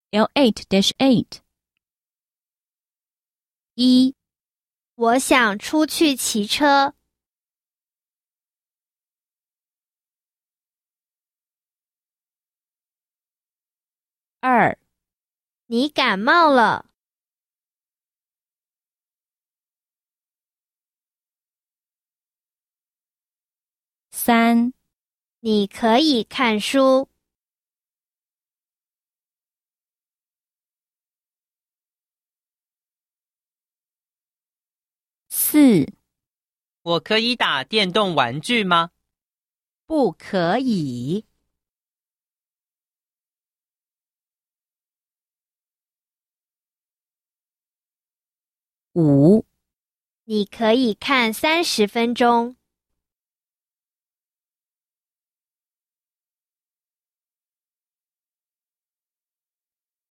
L8-8 1. 我想出去骑车。 2. 你感冒了。 3. 你可以看书。 4. 我可以打电动玩具吗？ 不可以。5. 你可以看30分钟。